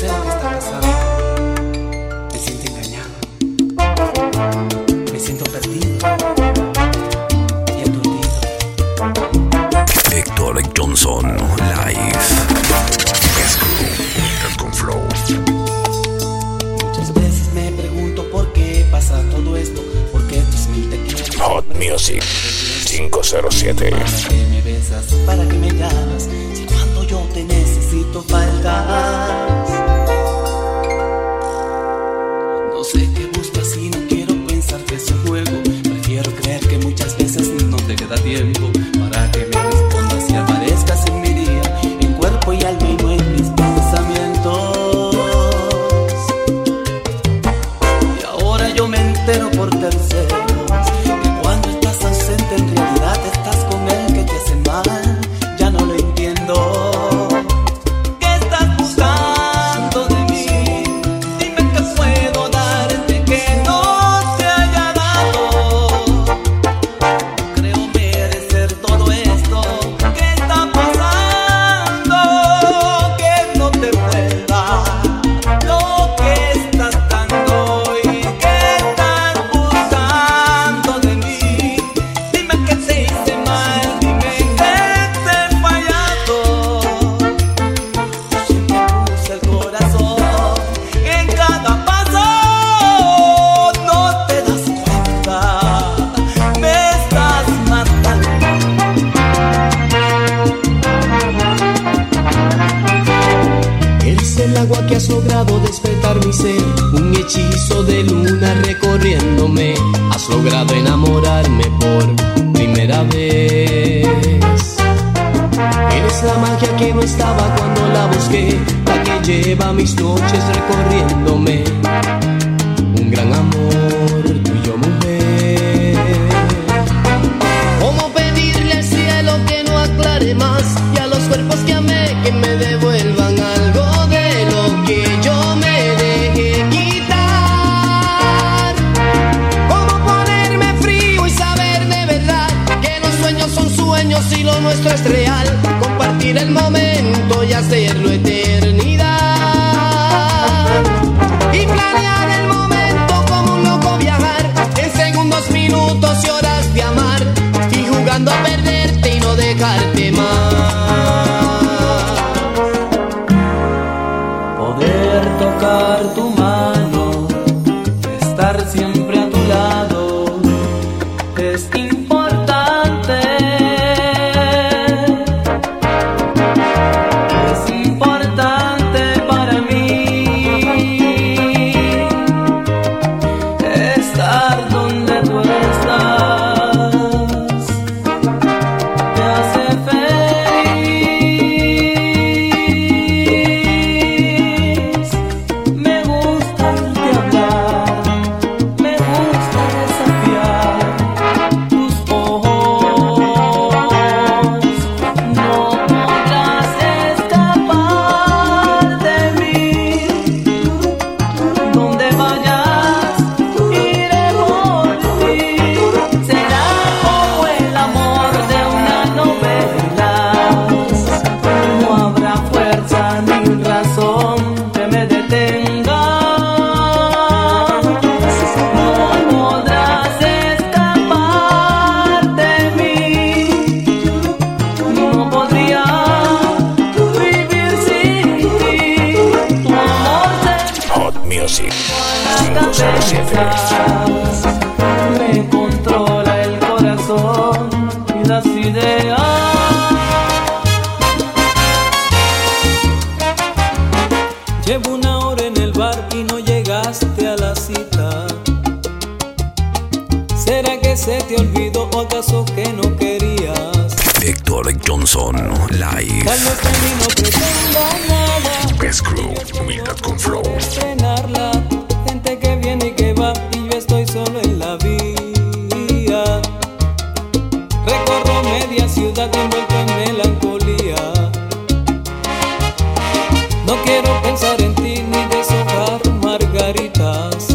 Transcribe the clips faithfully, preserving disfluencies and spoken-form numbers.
sé lo que está pasando. Me siento engañado. Me siento perdido y aturdido. Héctor Johnson Live. Con flow. Muchas veces me pregunto por qué pasa todo esto. ¿Por qué tus mil te quieren? Hot Music cinco cero siete. ¿Para qué me besas? ¿Para qué me llamas? Si cuando yo te necesito faltas. No sé qué buscas y no quiero pensar que es un juego. Prefiero creer que muchas veces no te queda tiempo para que me respondas y aparezcas en mi día, en cuerpo y alma y no en mis pensamientos. Y ahora yo me entero por terceros que cuando estás ausente en realidad estás con él que te hace mal. Ya no lo entiendo. ¿Qué estás buscando de mí? Dime qué puedo darte que no te haya dado. Creo merecer todo esto. ¿Qué está pasando? Que no te pueda lo que estás dando. ¿Y qué estás buscando de mí? Dime que te hice mal, dime que te he fallado. Yo siempre puse el corazón en cada paso. No te das cuenta, me estás matando. Eres el agua que has logrado despertar mi ser, un hechizo de luna recorriéndome. Has logrado enamorarme por primera vez. Eres la magia que no estaba cuando la busqué, la que lleva mis noches recorriéndome. Un gran amor, tuyo mujer. ¿Cómo pedirle al cielo que no aclare más? Y a los cuerpos que amé que me devuelvan algo de lo que yo me dejé quitar. ¿Cómo ponerme frío y saber de verdad que los sueños son sueños y lo nuestro es real? Compartir el momento y hacerlo eternidad. Y planear el momento como un loco viajar en segundos, minutos y horas de amar. Y jugando a perderte y no dejarte más. Poder tocar tu mano, estar siempre a tu lado, es importante. Es importante para mí estar donde tú estás. Te hace feliz. Me gusta de hablar, me gusta desafiar tus ojos. No podrás escapar de mí. Donde vayas, iré por ti. Será como el amor de una novela. No habrá fuerza ni razón que me detenga. No podrás escapar de mí. No podría vivir sin ti. Tu amor se Hot Music cinco cero siete. me controla el corazón y las ideas. Llevo una hora en el bar y no llegaste a la cita. ¿Será que se te olvidó o acaso que no querías? Héctor Johnson Live. Tal vez de mí no pretenda nada. Best Crew, humildad con flow. Estrenarla, gente que viene y que va y yo estoy solo en la vía. Recorro media ciudad envuelto en melancolía. No quiero pensar en ti ni deshojar margaritas.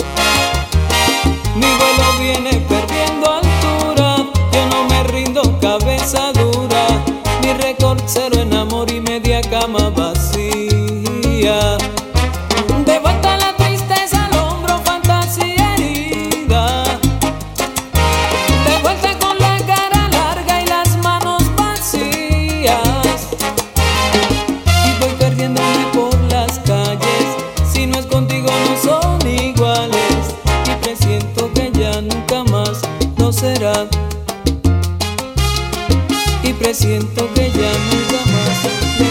Mi vuelo viene perdiendo altura. Yo no me rindo, cabeza dura. Mi récord cero en amor y media cama vacía. días y voy perdiéndome por las calles. Si no es contigo no son iguales y presiento que ya nunca más no será. Y presiento que ya nunca más no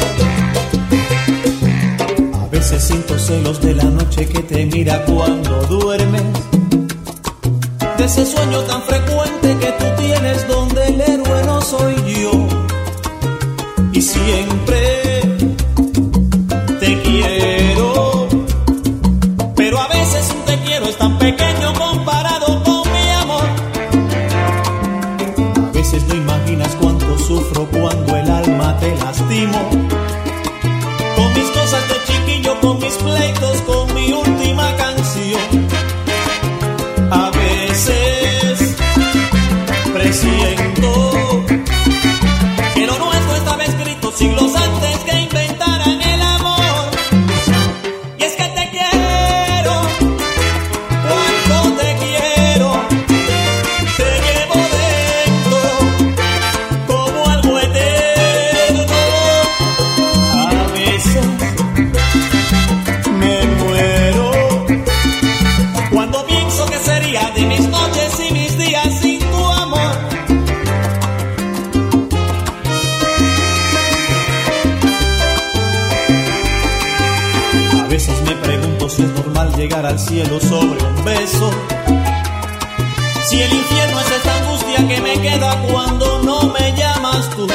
será. A veces siento celos de la noche que te mira cuando duermes, de ese sueño tan frecuente que tú tienes donde el héroe no soy yo. Y siempre te quiero, pero a veces un te quiero es tan pequeño comparado con mi amor. A veces no imaginas cuánto sufro cuando el alma te lastimo, con mis cosas de chiquillo, con mis pleitos, con mi última canción. A veces presiento que lo nuestro estaba escrito siglos antes que inventaran el amor. Y es que te quiero, cuánto te quiero, te llevo dentro como algo eterno. A veces me muero cuando pienso que sería de mis noches y mis días sin tu amor. A veces me pregunto si es normal llegar al cielo sobre un beso, si el infierno es esta angustia que me queda cuando no me llamas tú.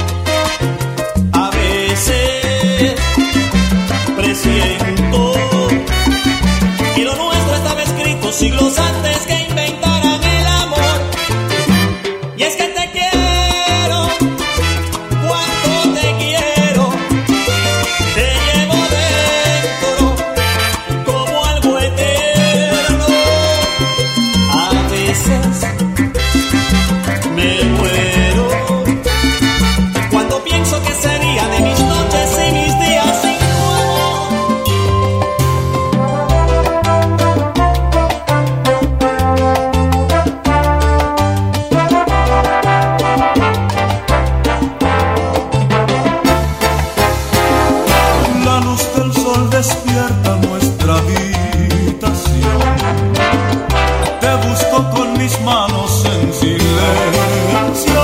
A veces presiento que lo nuestro estaba escrito siglos antes que inventaran el amor. Y es que te quiero, cuánto te quiero, te llevo dentro como algo eterno. A veces me muero cuando pienso que sería de mis noches y mis días sin tu amor. La luz del sol despierta nuestra habitación. Te busco con mis manos en silencio.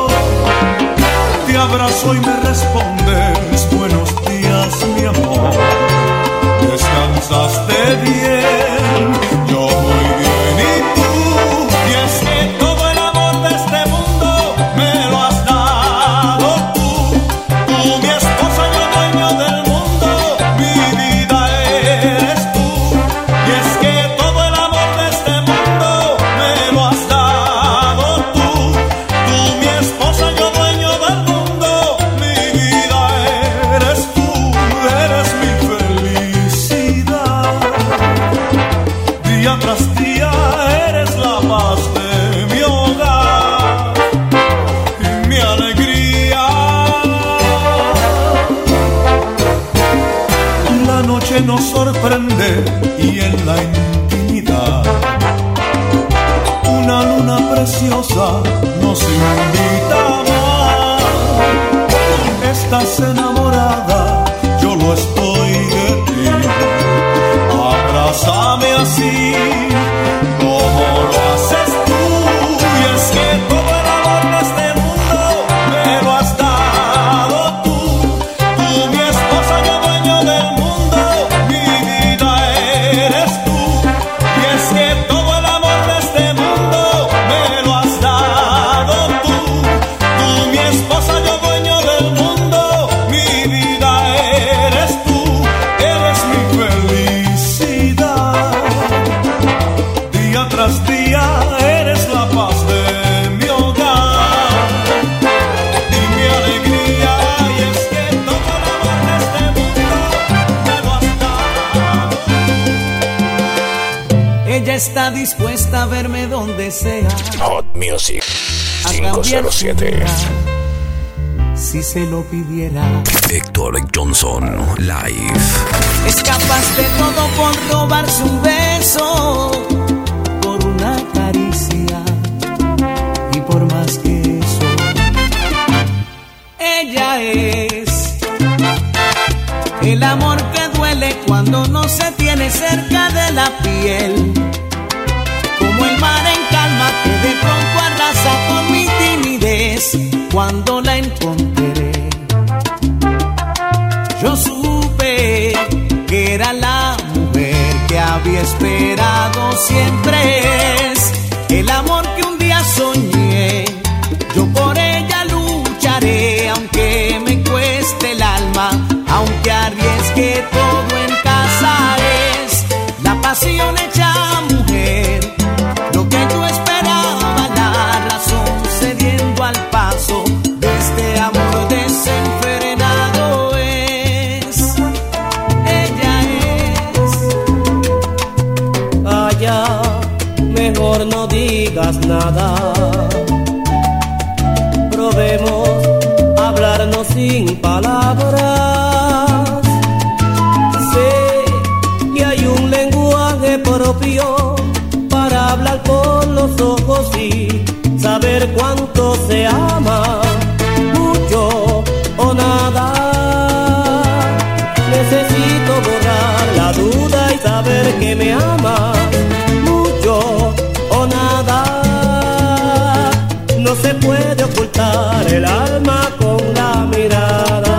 Te abrazo y me respondes buenos días, mi amor. Descansaste bien, yo muy bien y tú. Y es que todo el amor de este mundo me lo has dado tú. Tú, mi esposa, yo dueño del mundo, mi vida eres tú. Y es que todo el amor de este mundo me lo has dado tú. Tú, mi esposa, yo dueño del mundo, mi vida eres tú. Eres mi felicidad, día tras día eres la paz de mi hogar y mi alegría. La noche nos sorprende y en la intimidad una luna preciosa nos invita a amar. Estás enamorada, yo lo estoy de ti. Abrázame así como lo haces tú. Y es que todo el amor de este mundo me lo has dado tú. Tú, mi esposa, yo dueño del mundo, mi vida eres tú. Y es que todo el amor de este mundo me lo has dado tú. Tú, mi esposa, yo dueño del mundo, mi vida eres tú. Eres mi felicidad, día tras día eres la paz de mi hogar y mi alegría. Y es que todo el amor de este mundo me lo has dado. Ella está dispuesta a verme donde sea, Hot Music a cinco cambiar cero su siete. vida, si se lo pidiera. Héctor Johnson Live. Es capaz de todo por robarse un beso, por una caricia y por más que eso. Ella es el amor que duele cuando no se tiene cerca de la piel, como el mar en calma que de pronto arrasa con mi timidez. Cuando la encontré, yo supe que era la mujer que había esperado. Siempre es el amor que un día soñé. Yo por ella lucharé, aunque me cueste el alma, aunque arriesgue todo en casa. Es la pasión hecha mujer, lo que yo esperaba, la razón cediendo al paso de este amor desenfrenado. Es, ella es. Allá, mejor no digas nada. Probemos hablarnos sin palabras. Sé que hay un lenguaje propio para hablar con los ojos y saber cuánto se ama, mucho o nada. Necesito borrar la duda y saber que me ama, mucho o nada. No se puede ocultar el alma con la mirada.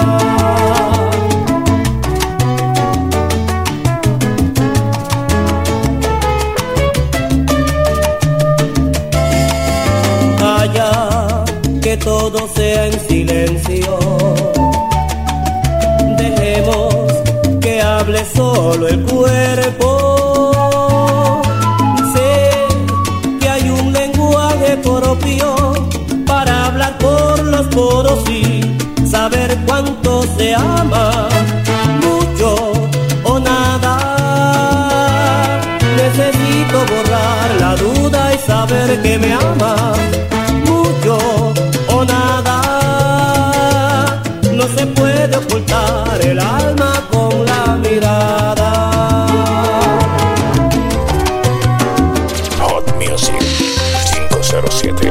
Calla, que todo sea en silencio. Dejemos que hable solo el cuerpo. Propio para hablar por los poros y saber cuánto se ama, mucho o nada. Necesito borrar la duda y saber que me ama, mucho o nada. No se puede ocultar el alma con la mirada. Hot Music cinco cero siete.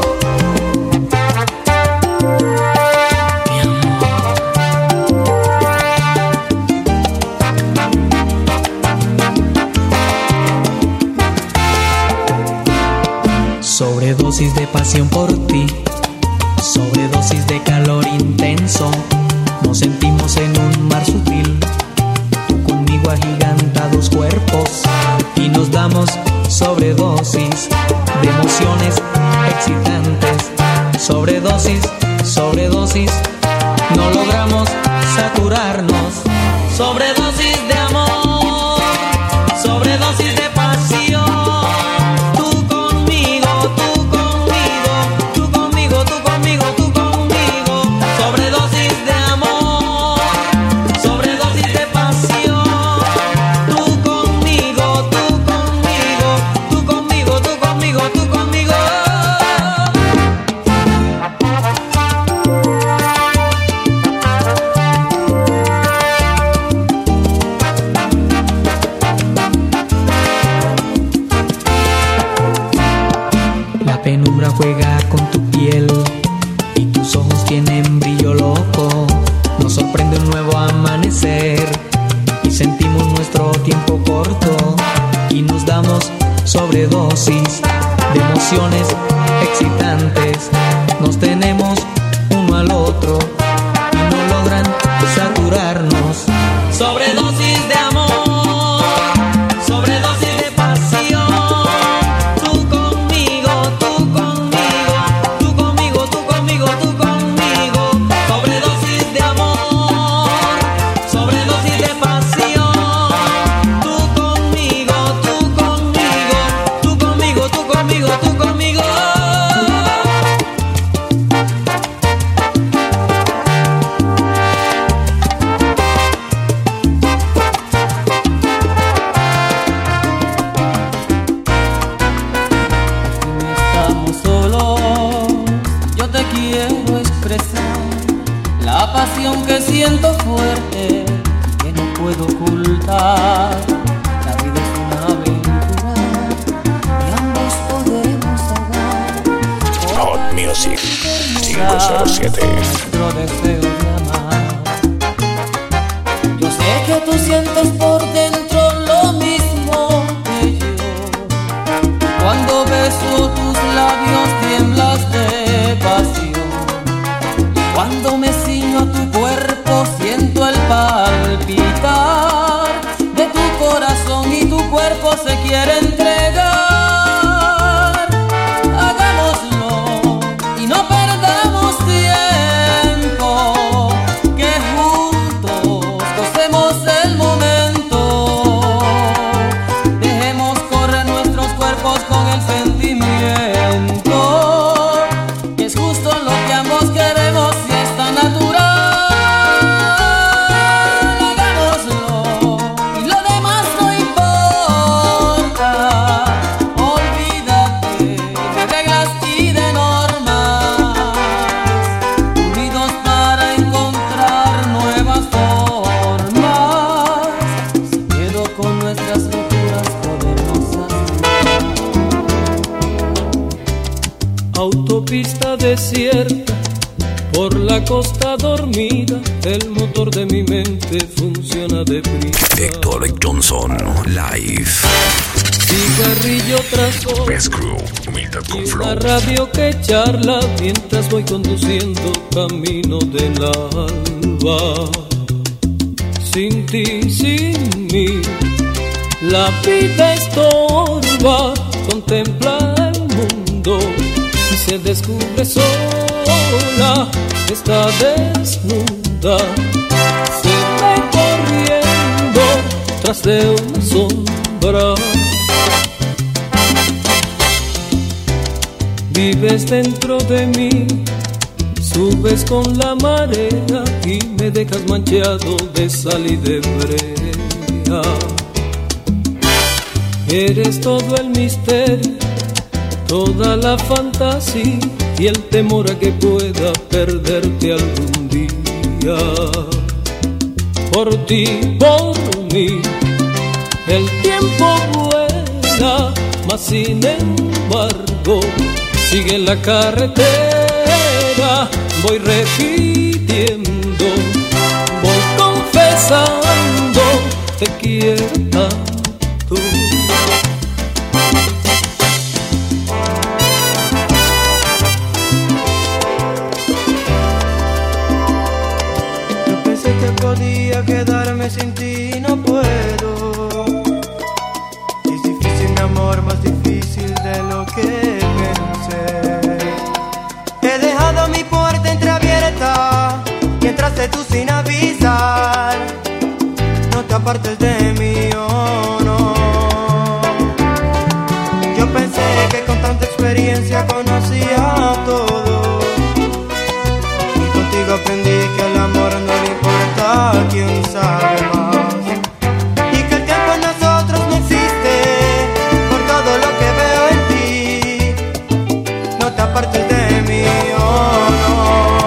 Sobredosis de pasión por ti, sobredosis de calor intenso. Nos sentimos en un mar sutil, tú conmigo agigantados cuerpos, y nos damos sobredosis de emociones excitantes. Sobredosis, sobredosis, no logramos saturarnos. Sobredosis de amor, sobredosis de pasión. Penumbra juega con tu piel y tus ojos tienen brillo loco. Nos sorprende un nuevo amanecer y sentimos nuestro tiempo corto, y nos damos sobredosis de emociones excitantes. Nos tenemos uno al otro y no logran saturarnos. Sobredosis de amor, sobredosis de pasión. Que siento fuerte, que no puedo ocultar. La vida es una aventura y ambos podemos ahogar. Hot Music cinco cero siete. nuestro deseo de amar. Yo sé que tú sientes por dentro lo mismo que yo. Cuando beso tus labios tiemblas de pasión. Cuando me ciño a tu cuerpo siento el palpitar de tu corazón y tu cuerpo se quiere entregar. Hagámoslo y no perdamos tiempo, que juntos gocemos el momento. Dejemos correr nuestros cuerpos con el sentimiento, que es justo lo que ambos queremos y es tan natural. Hagámoslo y lo demás no importa. Olvídate de reglas y de normas, unidos para encontrar nuevas formas. Sin miedo con nuestras locuras podemos hacer. Autopista desierta, por la costa dormida, el motor de mi mente funciona deprisa. Héctor Johnson Live. Cigarrillo tras otro, Best Crew, humildad con y flow. una radio que charla mientras voy conduciendo camino del alba. Sin ti, sin mí, la vida estorba. Contempla el mundo y se descubre sola. Está desnuda, se ve corriendo tras de una sombra. Vives dentro de mí, subes con la marea y me dejas manchado de sal y de brea. Eres todo el misterio, toda la fantasía y el temor a que pueda perderte algún día. Por ti, por mí, el tiempo vuela, mas sin embargo sigue la carretera. Voy repitiendo, voy confesando, te quiero tanto. Yo pensé que podía quedarme sin ti y no puedo. Es difícil, mi amor, más difícil de lo que pensé. He dejado mi puerta entreabierta y entraste tú sin avisar. No te apartes de mí, oh no. Yo pensé que con tanta experiencia conocía todo, y contigo aprendí que el amor no le importa quién sabe más, y que el tiempo en nosotros no existe. Por todo lo que veo en ti, no te apartes de mí, oh no.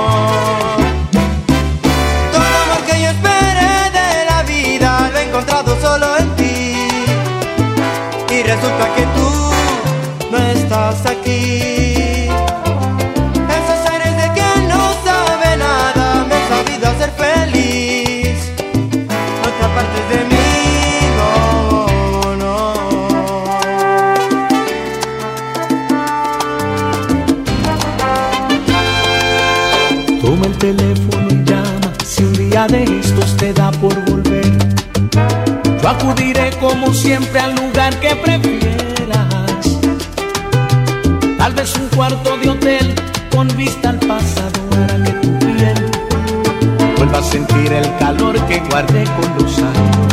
Todo el amor que yo esperé de la vida lo he encontrado solo en ti, y resulta que tú no estás aquí. Esos aires de quien no sabe nada me han sabido hacer feliz. No te apartes de mí, no, no. Toma el teléfono y llama, si un día de estos te da por volver. Yo acudiré como siempre al lugar que prefieras. Tal vez un cuarto de hotel con vista al pasado hará que tu piel vuelva a sentir el calor que guardé con los años.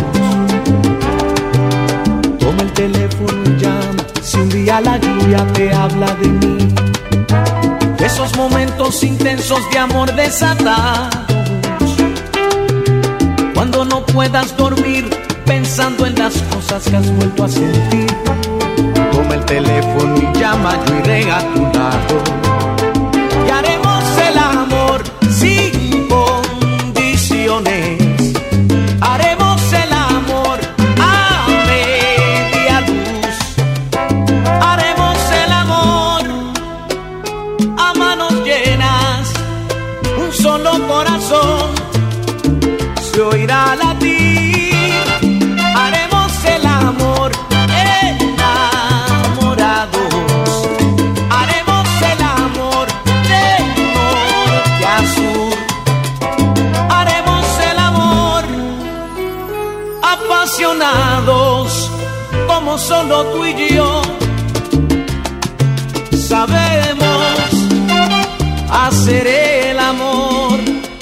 Toma el teléfono y llama, si un día la lluvia te habla de mí, de esos momentos intensos de amor desatados, cuando no puedas dormir pensando en las cosas que has vuelto a sentir. Toma el teléfono y llama, yo iré a tu lado y haremos el amor sin condiciones. Haremos el amor a media luz. Haremos el amor a manos llenas. solo corazón se oirá latir. Haremos el amor enamorados, haremos el amor de norte a sur, haremos el amor apasionados como solo tú y yo sabemos hacer el amor.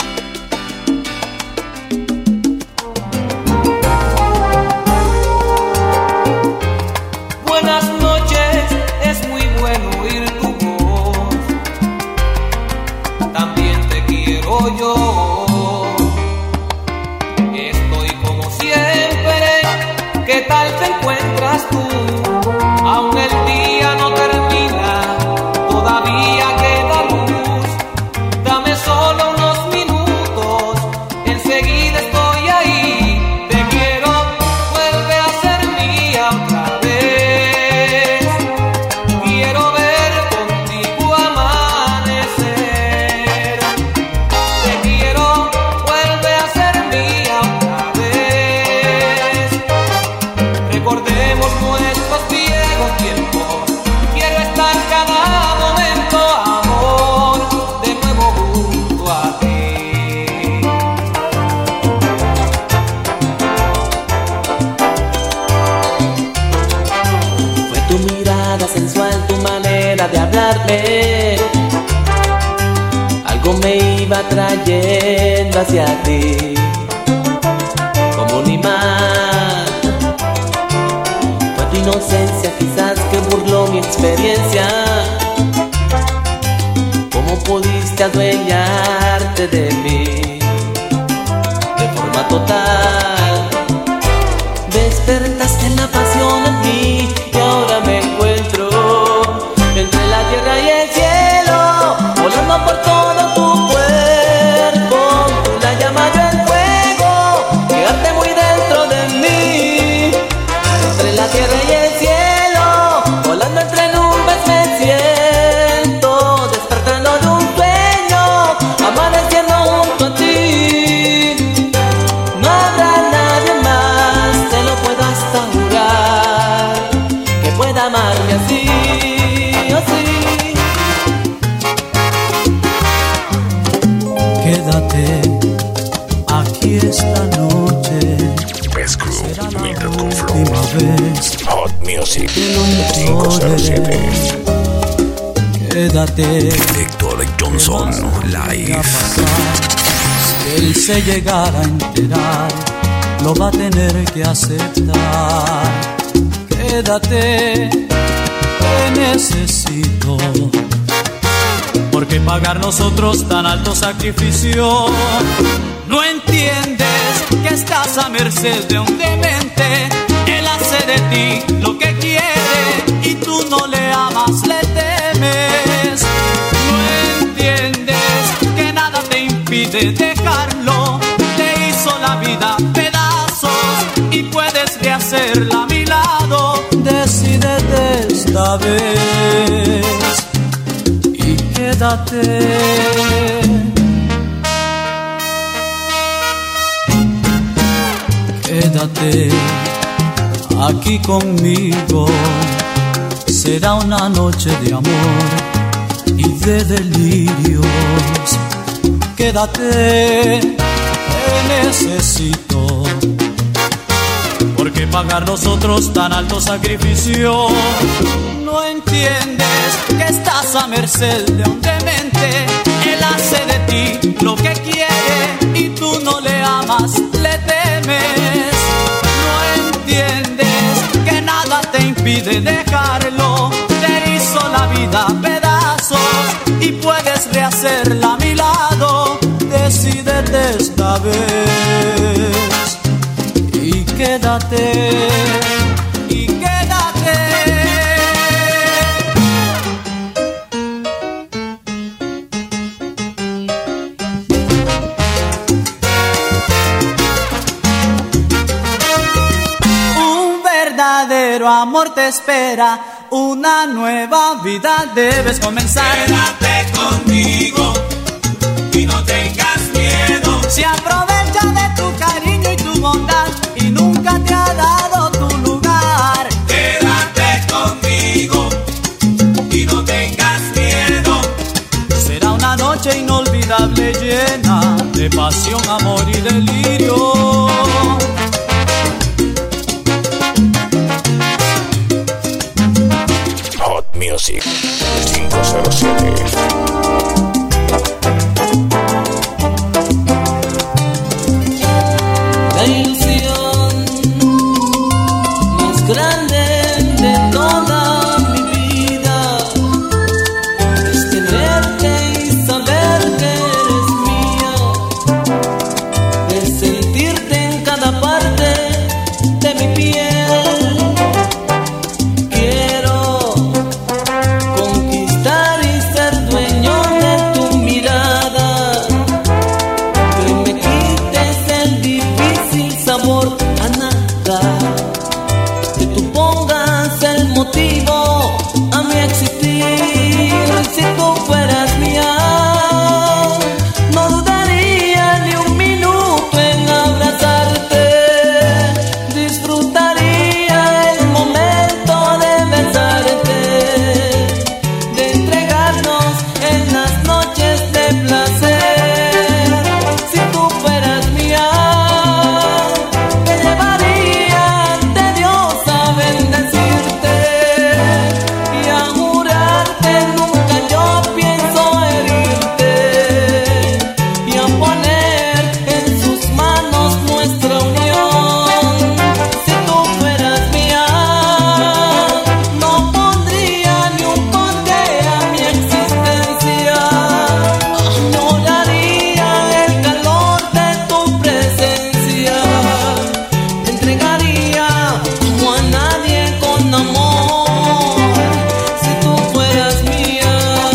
Buenas noches, es muy bueno oír tu voz. También te quiero yo. Estoy como siempre. ¿Qué tal te encuentras tú? Aún el día no termina, todavía queda luz. Dame solo unos minutos, enseguida estoy ahí. Te quiero, vuelve a ser mía otra vez. Quiero ver contigo amanecer. Te quiero, vuelve a ser mía otra vez. Recordemos nuestros viejos tiempos. Quiero estar cada momento, amor, de nuevo junto a ti. Fue tu mirada sensual, tu manera de hablarme, algo me iba trayendo hacia ti, como un imán. Fue tu inocencia quizás que burló mi experiencia. ¿Cómo pudiste adueñarte de mí de forma total? Despertaste la pasión en mí y ahora me encuentro entre la tierra y el cielo, volando por todo tu cuerpo. Tú la llama, yo el fuego, que arde muy dentro de mí. Entre la tierra y el cielo, volando entre nubes me siento, despertando de un sueño, amaneciendo junto a ti. No habrá nadie más, te lo puedo hasta jurar, que pueda amarme así, así. Quédate aquí esta noche. Best Crew, Será la Milton con Flow. última vez Hot Music que lo cinco cero siete. implore. Quédate. Héctor Johnson Live. Si él se llegara a enterar, lo va a tener que aceptar. Quédate, te necesito. ¿Por qué pagar nosotros tan alto sacrificio? No entiendes que estás a merced de un demente. Él hace de ti lo que quiere y tú no le amas, le temes. No entiendes que nada te impide dejarlo. Te hizo la vida pedazos y puedes rehacerla a mi lado. Decídete esta vez y quédate. Quédate aquí conmigo. Será una noche de amor y de delirios. Quédate, te necesito. ¿Por qué pagar nosotros tan alto sacrificio? No entiendes que estás a merced de un demente. Él hace de ti lo que quiere y tú no le amas, le temes. No entiendes que nada te impide dejarlo. Te hizo la vida pedazos y puedes rehacerla a mi lado. Decídete esta vez y quédate, y quédate. Un verdadero amor te espera, una nueva vida debes comenzar. Quédate conmigo y no te de pasión, amor y delirio. Hot Music cinco cero siete. La ilusión más grande de toda mi vida es tenerte y saber que eres mía, de sentirte en cada parte de mi piel. Quiero conquistar y ser dueño de tu mirada, que me quites el difícil sabor a nada, que tú pongas el motivo a mi existir. Si tú fueras mía, no dudaría ni un minuto en abrazarte, disfrutaría el momento de besarte, de entregarnos en las noches de placer. Si tú fueras mía, te llevaría ante Dios a bendecirte y a jurarte nunca yo pienso herirte, y a poner en sus manos nuestra unión. Si tú fueras mía, no pondría ni un corte a mi existencia, añoraría el calor de tu presencia, te entregaría como a nadie con amor. Si tú fueras mía.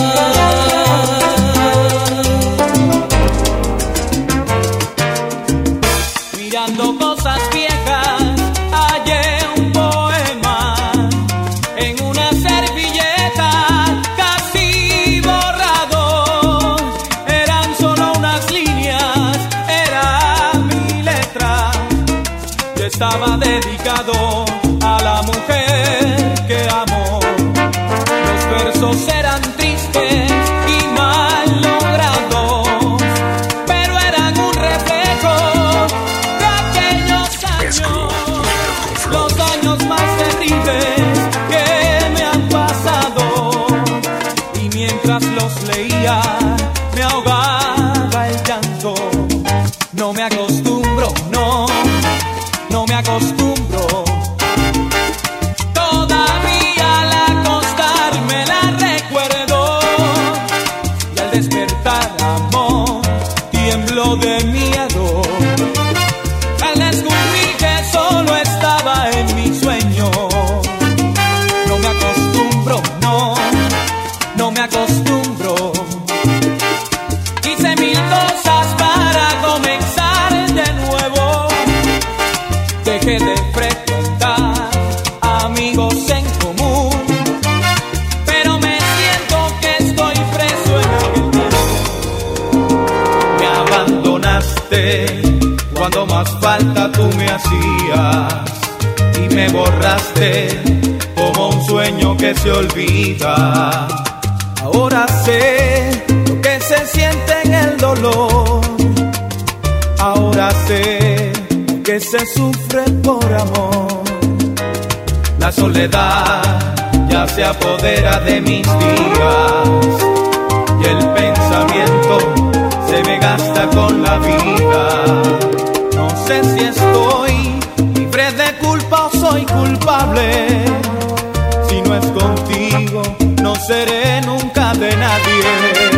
Mirando cosas viejas, hallé un poema en una servilleta casi borrado. Eran solo unas líneas, era mi letra. Yo estaba dedicado a la mujer que amo. Los versos eran tristes y mal logrados, pero eran un reflejo de aquellos años, los años más terribles que me han pasado. Y mientras los leía, me ahogaba el llanto. No me acostumbro, no, no me acostumbro. Todavía al acostarme la recuerdo, y al despertar, amor, tiemblo de miedo al descubrir que solo estaba en mi sueño. No me acostumbro, no, no me acostumbro. Hice mil cosas para comenzar de nuevo. Dejé de frecuentar amigos en común, pero me siento que estoy preso en aquel tiempo. Me abandonaste cuando más falta tú me hacías, y me borraste como un sueño que se olvida. Ahora sé lo que se siente en el dolor, ahora sé lo que se sufre por amor. La soledad ya se apodera de mis días, y el pensamiento se me gasta con la vida. No sé si estoy libre de culpa o soy culpable. Si no es contigo, no seré nunca de nadie.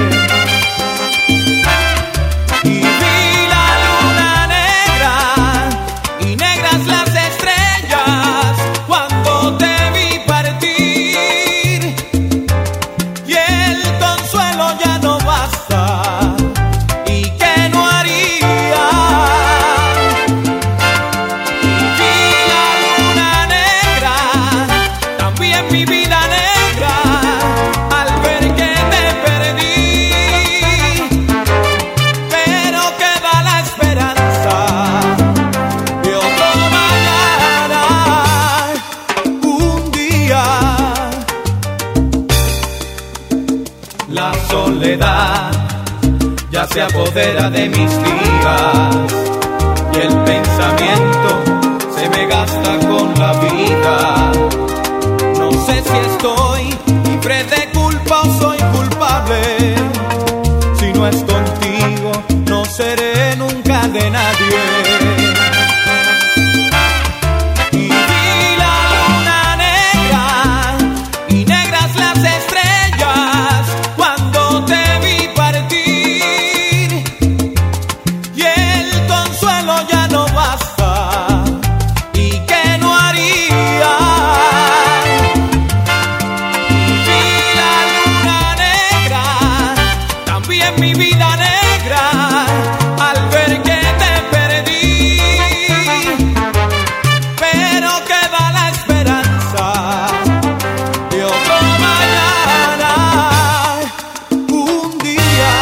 Y vi la luna negra y negras las estrellas cuando te vi partir, y el consuelo ya no basta. ¿Y qué no haría? Y vi la luna negra, también mi vida negra, al se apodera de mis días y el pensamiento se me gasta con la vida. No sé si estoy libre de culpa o soy culpable. Si no es contigo, no seré nunca de nadie. Mi vida negra al ver que te perdí, pero queda la esperanza de otro mañana, un día.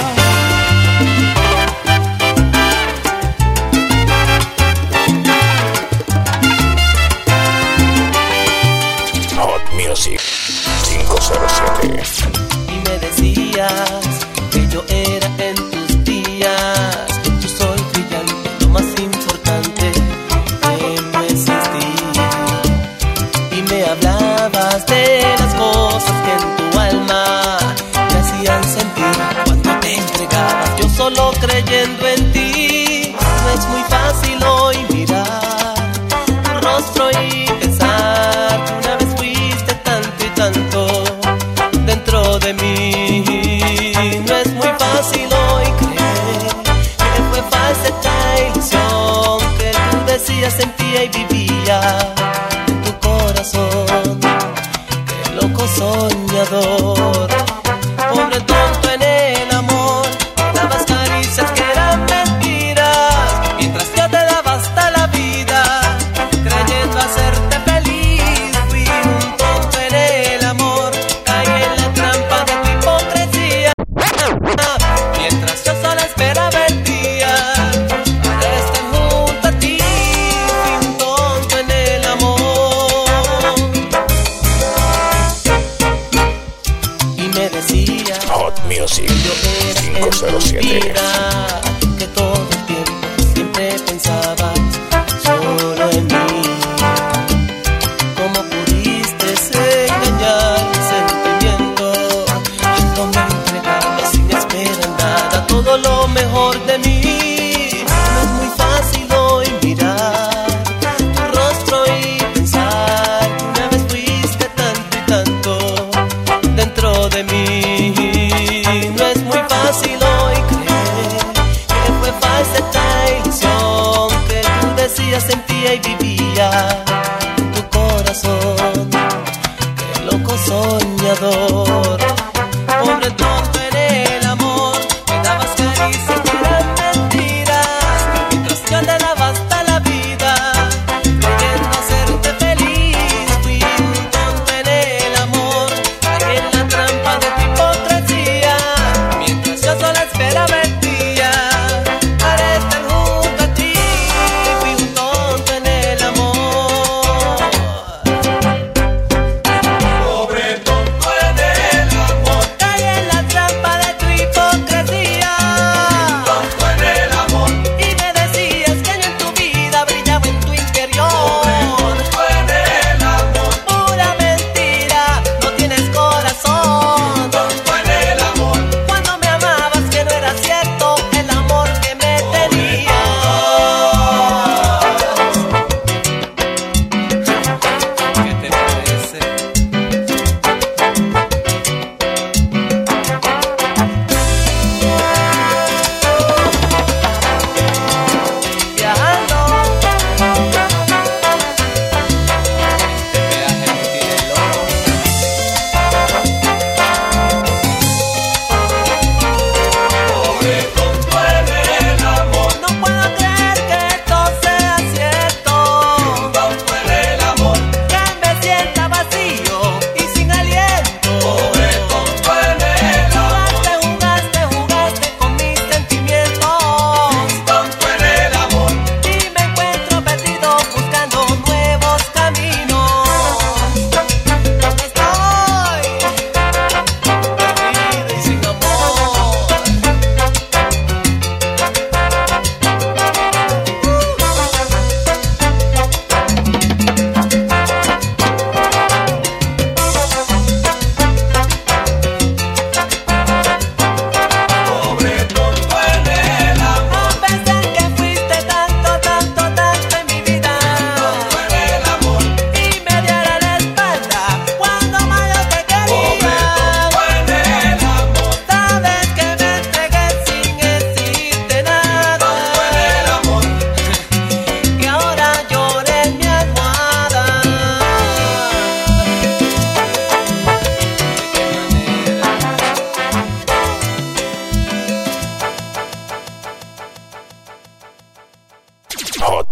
Hot Music cinco cero siete. Y me decías que yo era en tus días tu sol brillante, lo más importante que no existí. Y me hablabas de las cosas que en tu alma me hacían sentir cuando te entregabas, yo solo creyendo en ti. No es muy fácil hoy mirar tu rostro y pensar que una vez fuiste tanto y tanto dentro de mí. No es muy fácil hoy creer que fue falsa esta ilusión que tú decías, sentía y vivía en tu corazón. Qué loco soñador, pobre tonto en el amor, dabas caricias que eran mentiras, mientras yo te daba hasta la vida, creyendo hacerte feliz. Fui un tonto en el amor, caí en la trampa de tu hipocresía, mientras yo solo esperaba el día para estar junto a ti. Fui un tonto en el amor. Y me decía Hot Music yo era cinco cero siete. mentira, que todo el tiempo siempre pensabas solo en mí. ¿Cómo pudiste engañar mi sentimiento? Cuando me entregabas sin esperar nada, todo lo mejor de mí. No es muy fácil hoy mirar tu rostro y pensar que una vez fuiste tanto y tanto dentro de mí. No es muy fácil hoy creer que fue falsa esta ilusión que tú decías, sentía y vivía en tu corazón. Qué loco soñador, pobre tonto en el amor, me dabas caricias que eran mentiras.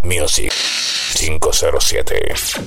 Music cinco cero siete.